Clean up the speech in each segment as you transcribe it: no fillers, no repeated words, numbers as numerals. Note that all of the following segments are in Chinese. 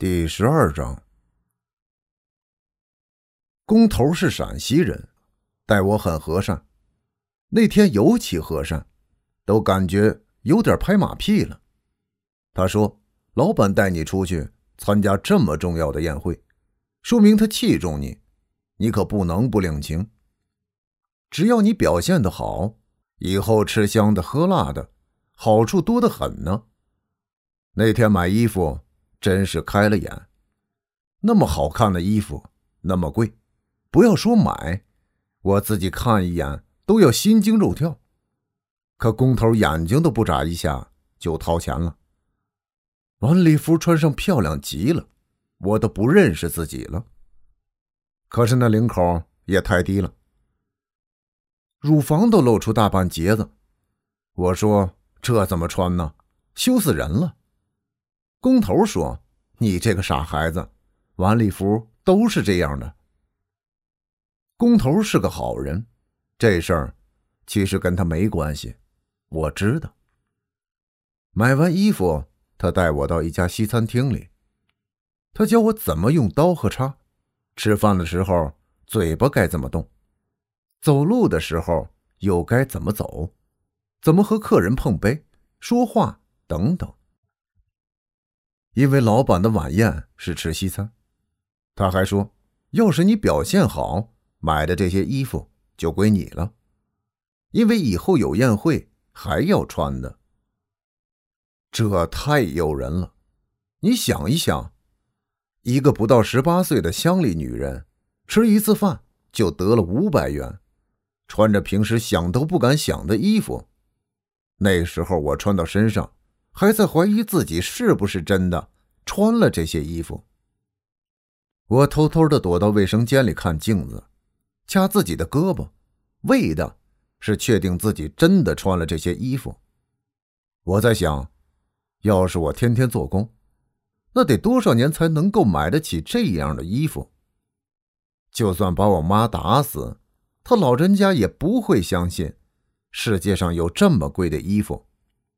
第12章。工头是陕西人，待我很和善，那天尤其和善，都感觉有点拍马屁了。他说老板带你出去参加这么重要的宴会，说明他器重你，你可不能不领情。只要你表现得好，以后吃香的喝辣的，好处多得很呢。那天买衣服真是开了眼，那么好看的衣服那么贵，不要说买，我自己看一眼都要心惊肉跳。可工头眼睛都不眨一下就掏钱了。晚礼服穿上漂亮极了，我都不认识自己了。可是那领口也太低了，乳房都露出大半截子。我说这怎么穿呢？羞死人了。工头说你这个傻孩子，晚礼服都是这样的。工头是个好人，这事儿其实跟他没关系，我知道。买完衣服，他带我到一家西餐厅里，他教我怎么用刀和叉，吃饭的时候嘴巴该怎么动，走路的时候又该怎么走，怎么和客人碰杯、说话等等。因为老板的晚宴是吃西餐，他还说要是你表现好，买的这些衣服就归你了，因为以后有宴会还要穿的。这太诱人了，你想一想，一个不到18岁的乡里女人，吃一次饭就得了500元，穿着平时想都不敢想的衣服。那时候我穿到身上，还在怀疑自己是不是真的穿了这些衣服。我偷偷地躲到卫生间里看镜子，掐自己的胳膊，为的是确定自己真的穿了这些衣服。我在想，要是我天天做工，那得多少年才能够买得起这样的衣服？就算把我妈打死，她老人家也不会相信世界上有这么贵的衣服。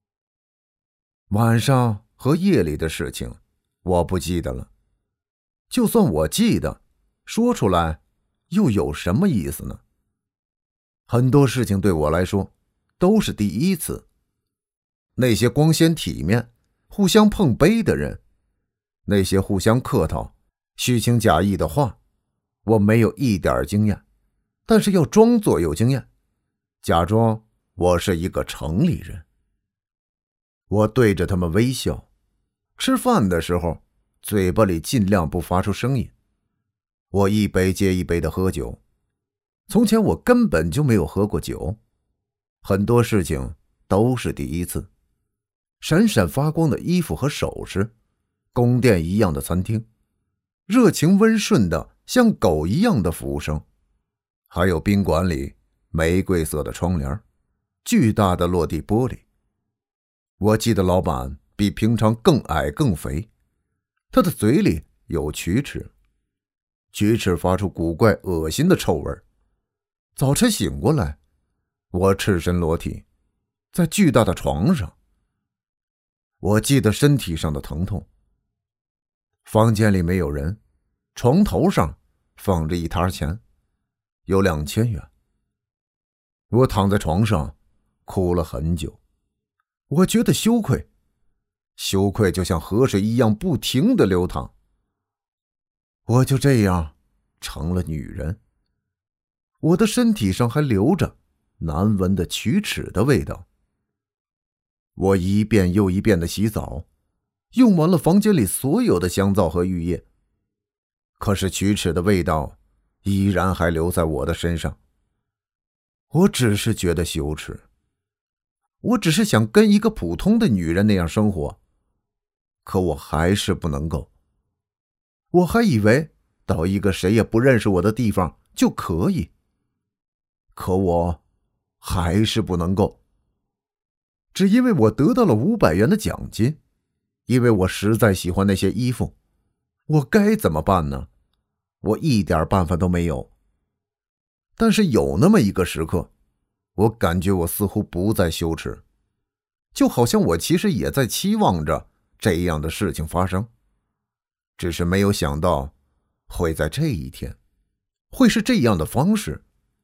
晚上和夜里的事情我不记得了，就算我记得，说出来又有什么意思呢？很多事情对我来说都是第一次。那些光鲜体面、互相碰杯的人，那些互相客套、虚情假意的话，我没有一点经验，但是要装作有经验，假装我是一个城里人。我对着他们微笑，吃饭的时候嘴巴里尽量不发出声音。我一杯接一杯的喝酒，从前我根本就没有喝过酒。很多事情都是第一次。闪闪发光的衣服和首饰，宫殿一样的餐厅，热情温顺的像狗一样的服务生，还有宾馆里玫瑰色的窗帘，巨大的落地玻璃。我记得老板比平常更矮更肥，他的嘴里有龋齿，龋齿发出古怪恶心的臭味。早晨醒过来，我赤身裸体在巨大的床上，我记得身体上的疼痛。房间里没有人，床头上放着一沓钱，有2000元。我躺在床上哭了很久，我觉得羞愧，羞愧就像河水一样不停地流淌。我就这样成了女人，我的身体上还留着难闻的龋齿的味道。我一遍又一遍地洗澡，用完了房间里所有的香皂和浴液，可是龋齿的味道依然还留在我的身上。我只是觉得羞耻，我只是想跟一个普通的女人那样生活，可我还是不能够。我还以为到一个谁也不认识我的地方就可以，可我还是不能够。只因为我得到了500元的奖金，因为我实在喜欢那些衣服，我该怎么办呢？我一点办法都没有。但是有那么一个时刻，我感觉我似乎不再羞耻，就好像我其实也在期望着这样的事情发生。 只是没有想到会在这一天，会是这样的方式。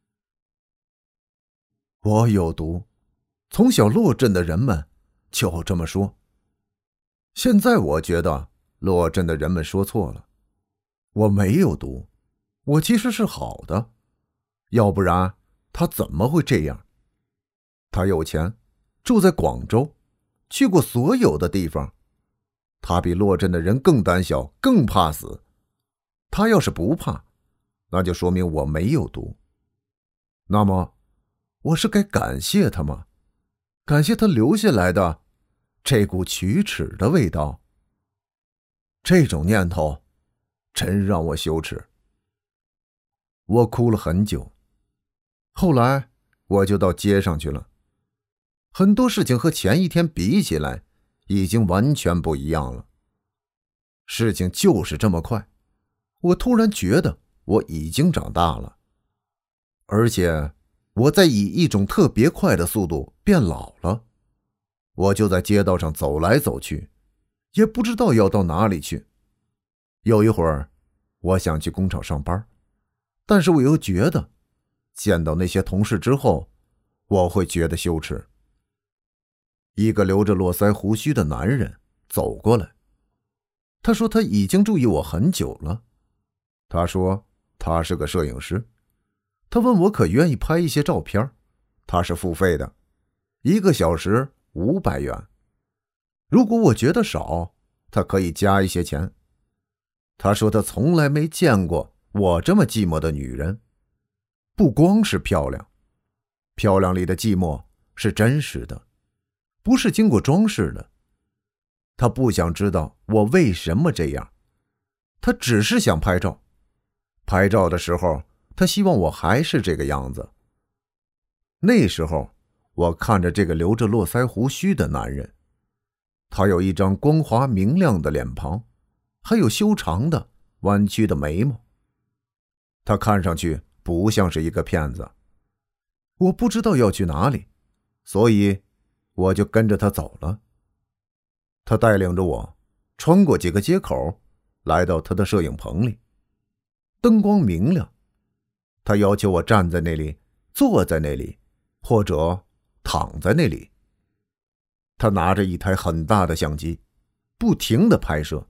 我有毒，从小洛镇的人们就这么说。现在我觉得洛镇的人们说错了，我没有毒，我其实是好的，要不然他怎么会这样？他有钱，住在广州，去过所有的地方，他比洛镇的人更胆小，更怕死。他要是不怕，那就说明我没有毒。那么我是该感谢他吗？感谢他留下来的这股龋齿的味道。这种念头真让我羞耻。我哭了很久。后来我就到街上去了。很多事情和前一天比起来已经完全不一样了。事情就是这么快，我突然觉得我已经长大了，而且我在以一种特别快的速度变老了。我就在街道上走来走去，也不知道要到哪里去。有一会儿我想去工厂上班，但是我又觉得见到那些同事之后我会觉得羞耻。一个留着络腮胡须的男人走过来，他说他已经注意我很久了。他说他是个摄影师，他问我可愿意拍一些照片，他是付费的，1个小时500元。如果我觉得少，他可以加一些钱。他说他从来没见过我这么寂寞的女人，不光是漂亮，漂亮里的寂寞是真实的，不是经过装饰的。他不想知道我为什么这样，他只是想拍照。拍照的时候，他希望我还是这个样子。那时候我看着这个留着络腮胡须的男人，他有一张光滑明亮的脸庞，还有修长的弯曲的眉毛。他看上去不像是一个骗子。我不知道要去哪里，所以我就跟着他走了。他带领着我穿过几个街口，来到他的摄影棚里。灯光明亮，他要求我站在那里，坐在那里，或者躺在那里。他拿着一台很大的相机，不停地拍摄。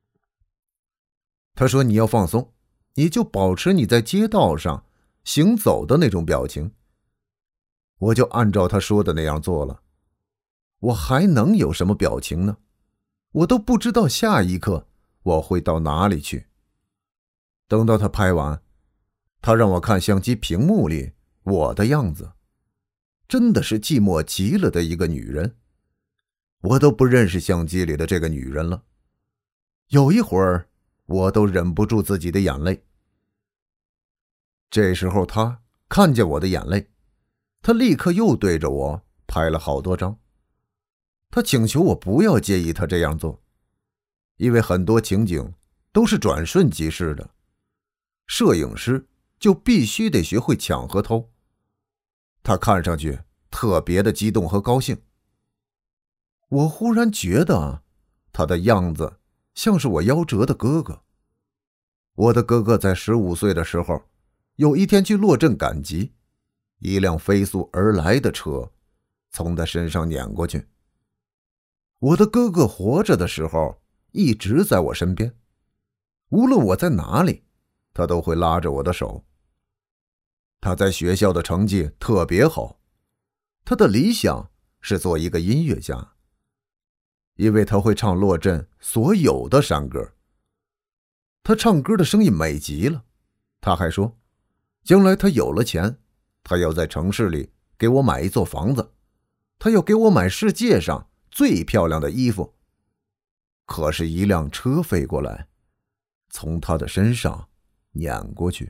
他说你要放松，你就保持你在街道上行走的那种表情。我就按照他说的那样做了。我还能有什么表情呢？我都不知道下一刻我会到哪里去。等到他拍完，他让我看相机屏幕里我的样子，真的是寂寞极了的一个女人。我都不认识相机里的这个女人了。有一会儿我都忍不住自己的眼泪。这时候他看见我的眼泪，他立刻又对着我拍了好多张。他请求我不要介意他这样做，因为很多情景都是转瞬即逝的，摄影师就必须得学会抢和偷。他看上去特别的激动和高兴。我忽然觉得他的样子像是我夭折的哥哥。我的哥哥在15岁的时候，有一天去洛镇赶集，一辆飞速而来的车从他身上碾过去。我的哥哥活着的时候一直在我身边，无论我在哪里，他都会拉着我的手。他在学校的成绩特别好，他的理想是做一个音乐家，因为他会唱洛镇所有的山歌。他唱歌的声音美极了。他还说，将来他有了钱，他要在城市里给我买一座房子，他要给我买世界上最漂亮的衣服。可是一辆车飞过来，从他的身上碾过去。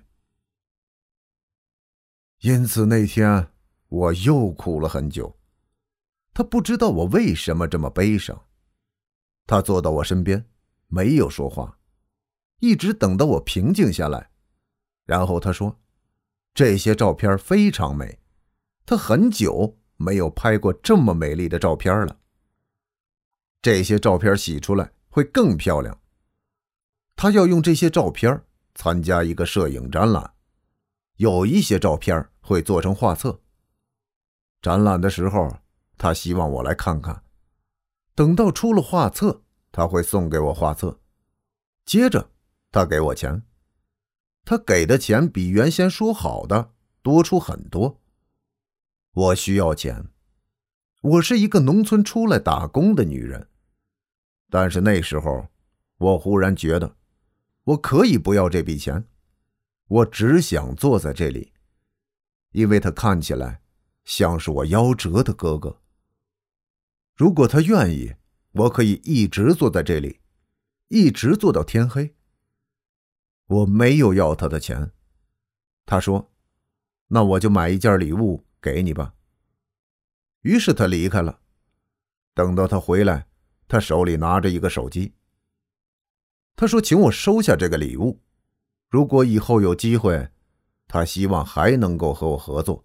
因此那天我又哭了很久。他不知道我为什么这么悲伤。他坐到我身边，没有说话，一直等到我平静下来。然后他说，这些照片非常美，他很久没有拍过这么美丽的照片了。这些照片洗出来会更漂亮。 他要用这些照片参加一个摄影展览，有一些照片会做成画册。展览的时候，他希望我来看看，等到出了画册，他会送给我画册，接着他给我钱。他给的钱比原先说好的多出很多。我需要钱，我是一个农村出来打工的女人，但是那时候我忽然觉得我可以不要这笔钱，我只想坐在这里，因为他看起来像是我夭折的哥哥。如果他愿意，我可以一直坐在这里，一直坐到天黑。我没有要他的钱。他说，那我就买一件礼物给你吧。于是他离开了。等到他回来，他手里拿着一个手机。他说请我收下这个礼物，如果以后有机会，他希望还能够和我合作。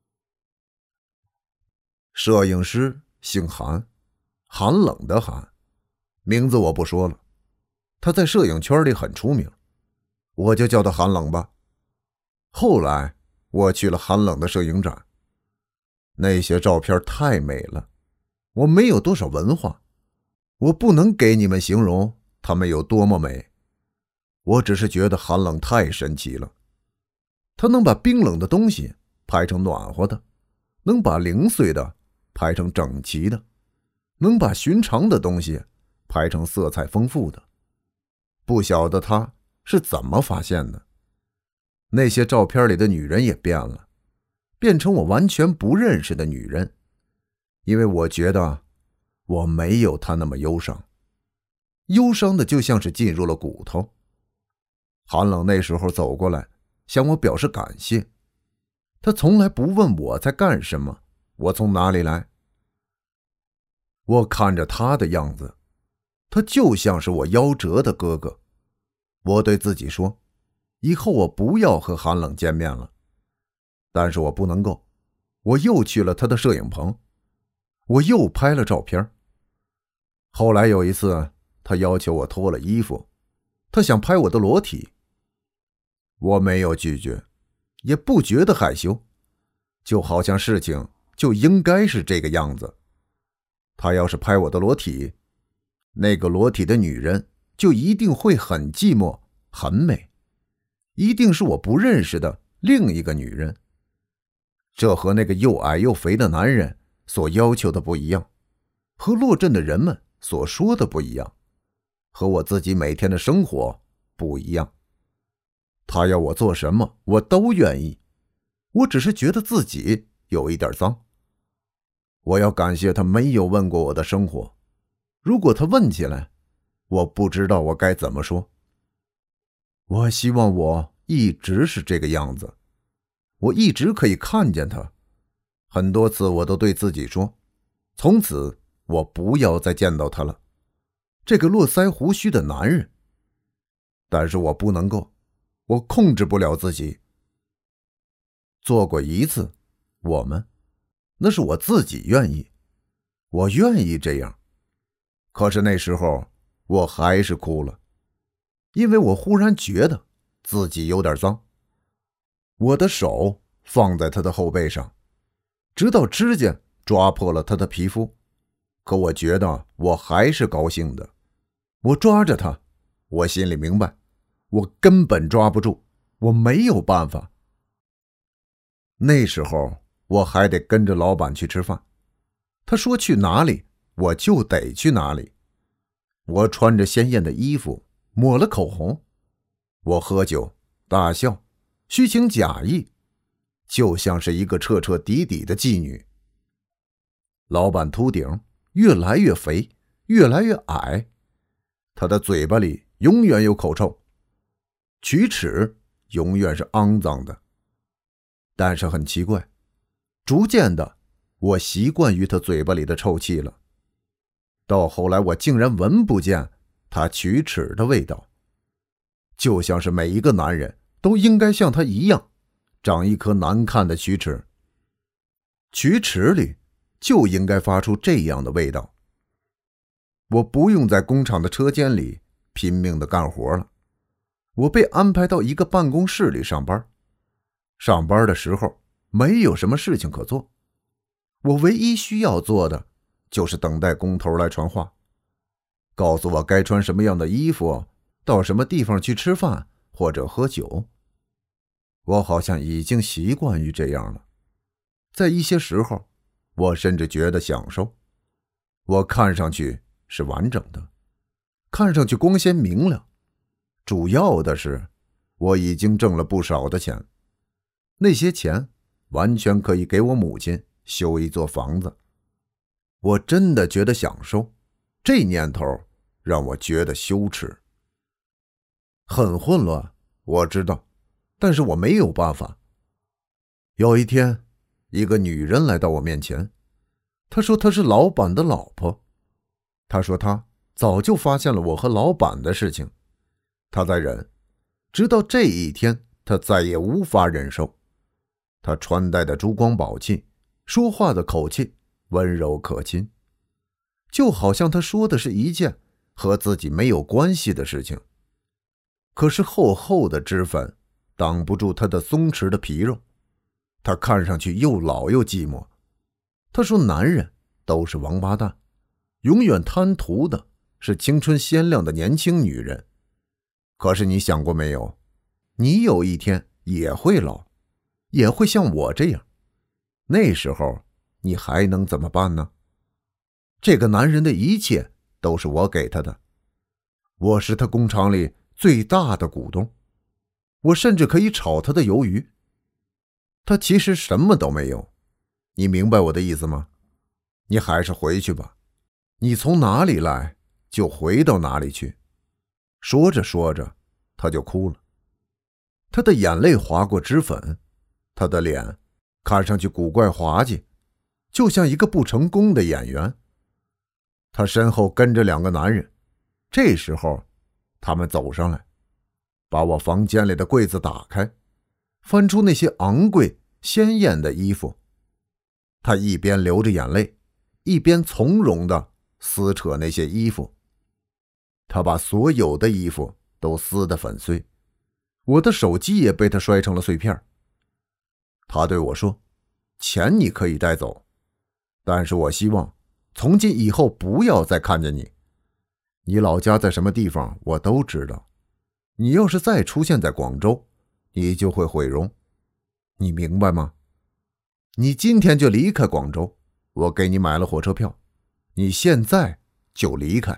摄影师姓韩，寒冷的寒，名字我不说了，他在摄影圈里很出名，我就叫他寒冷吧。后来我去了寒冷的摄影展，那些照片太美了，我没有多少文化，我不能给你们形容它们有多么美，我只是觉得寒冷太神奇了。他能把冰冷的东西拍成暖和的，能把零碎的拍成整齐的，能把寻常的东西拍成色彩丰富的。不晓得他是怎么发现的。那些照片里的女人也变了，变成我完全不认识的女人，因为我觉得我没有她那么忧伤，忧伤的就像是进入了骨头。寒冷那时候走过来向我表示感谢，他从来不问我在干什么，我从哪里来。我看着他的样子，他就像是我夭折的哥哥。我对自己说，以后我不要和寒冷见面了。但是我不能够，我又去了他的摄影棚，我又拍了照片。后来有一次，他要求我脱了衣服，他想拍我的裸体。我没有拒绝，也不觉得害羞，就好像事情就应该是这个样子。他要是拍我的裸体，那个裸体的女人就一定会很寂寞，很美，一定是我不认识的另一个女人。这和那个又矮又肥的男人所要求的不一样，和洛镇的人们所说的不一样，和我自己每天的生活不一样。他要我做什么，我都愿意，我只是觉得自己有一点脏。我要感谢他没有问过我的生活，如果他问起来，我不知道我该怎么说。我希望我一直是这个样子，我一直可以看见他。很多次我都对自己说，从此我不要再见到他了，这个络腮胡须的男人。但是我不能够，我控制不了自己。做过一次，那是我自己愿意，我愿意这样。可是那时候我还是哭了，因为我忽然觉得自己有点脏。我的手放在他的后背上，直到指甲抓破了他的皮肤，可我觉得我还是高兴的。我抓着他，我心里明白，我根本抓不住，我没有办法。那时候我还得跟着老板去吃饭，他说去哪里我就得去哪里。我穿着鲜艳的衣服，抹了口红，我喝酒大笑，虚情假意，就像是一个彻彻底底的妓女。老板秃顶，越来越肥，越来越矮，他的嘴巴里永远有口臭，龋齿永远是肮脏的。但是很奇怪，逐渐的我习惯于他嘴巴里的臭气了，到后来我竟然闻不见他龋齿的味道，就像是每一个男人都应该像他一样长一颗难看的龋齿，龋齿里就应该发出这样的味道。我不用在工厂的车间里拼命的干活了， 我被安排到一个办公室里上班。上班的时候没有什么事情可做，我唯一需要做的就是等待工头来传话，告诉我该穿什么样的衣服，到什么地方去吃饭或者喝酒。我好像已经习惯于这样了，在一些时候我甚至觉得享受。我看上去是完整的，看上去光鲜明亮，主要的是我已经挣了不少的钱，那些钱完全可以给我母亲修一座房子。我真的觉得享受，这念头让我觉得羞耻。很混乱，我知道，但是我没有办法。有一天，一个女人来到我面前，她说她是老板的老婆。她说她早就发现了我和老板的事情，她在忍，直到这一天，她再也无法忍受。她穿戴的珠光宝气，说话的口气温柔可亲，就好像她说的是一件和自己没有关系的事情。可是厚厚的脂粉挡不住她的松弛的皮肉，她看上去又老又寂寞。她说男人都是王八蛋，永远贪图的是青春鲜亮的年轻女人。可是你想过没有，你有一天也会老，也会像我这样，那时候你还能怎么办呢？这个男人的一切都是我给他的，我是他工厂里最大的股东，我甚至可以炒他的鱿鱼。他其实什么都没有，你明白我的意思吗？你还是回去吧，你从哪里来就回到哪里去。说着说着，他就哭了，他的眼泪划过脂粉，他的脸看上去古怪滑稽，就像一个不成功的演员。他身后跟着两个男人，这时候他们走上来，把我房间里的柜子打开，翻出那些昂贵鲜艳的衣服。他一边流着眼泪，一边从容地撕扯那些衣服。他把所有的衣服都撕得粉碎，我的手机也被他摔成了碎片。他对我说，钱你可以带走，但是我希望从今以后不要再看见你。你老家在什么地方我都知道，你要是再出现在广州，你就会毁容，你明白吗？你今天就离开广州，我给你买了火车票，你现在就离开。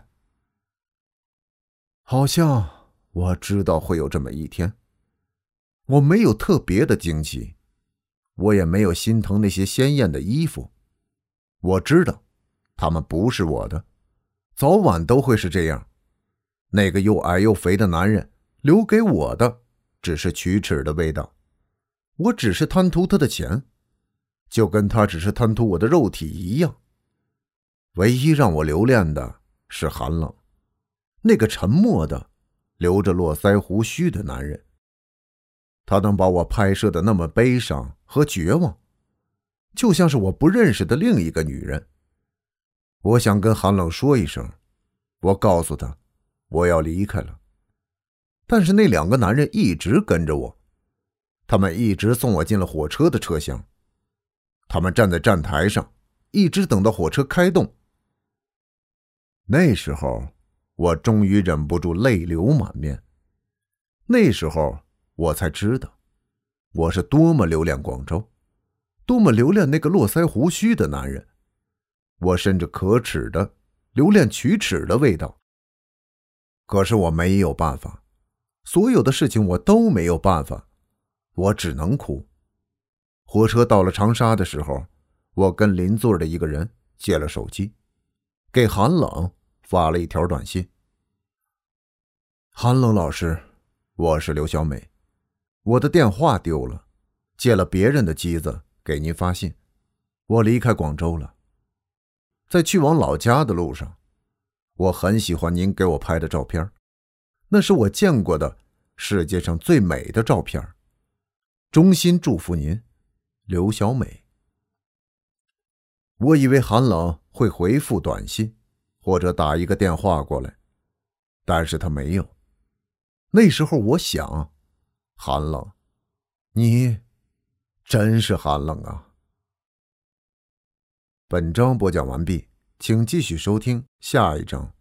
好像我知道会有这么一天，我没有特别的惊奇，我也没有心疼那些鲜艳的衣服。我知道他们不是我的，早晚都会是这样。那个又矮又肥的男人留给我的只是龋齿的味道，我只是贪图他的钱，就跟他只是贪图我的肉体一样。唯一让我留恋的是寒冷，那个沉默的留着络腮胡须的男人。他能把我拍摄的那么悲伤和绝望，就像是我不认识的另一个女人。我想跟寒冷说一声，我告诉他我要离开了。但是那两个男人一直跟着我，他们一直送我进了火车的车厢，他们站在站台上，一直等到火车开动。那时候我终于忍不住泪流满面，那时候我才知道我是多么留恋广州，多么留恋那个络腮胡须的男人。我甚至可耻的留恋龋齿的味道。可是我没有办法，所有的事情我都没有办法，我只能哭。火车到了长沙的时候，我跟邻座的一个人借了手机，给韩冷发了一条短信。韩冷老师，我是刘小美，我的电话丢了，借了别人的机子给您发信，我离开广州了。在去往老家的路上，我很喜欢您给我拍的照片，那是我见过的世界上最美的照片。衷心祝福您，刘小美。我以为韩冷会回复短信，或者打一个电话过来，但是他没有。 那时候我想，寒冷，你真是寒冷啊。本章播讲完毕，请继续收听下一章。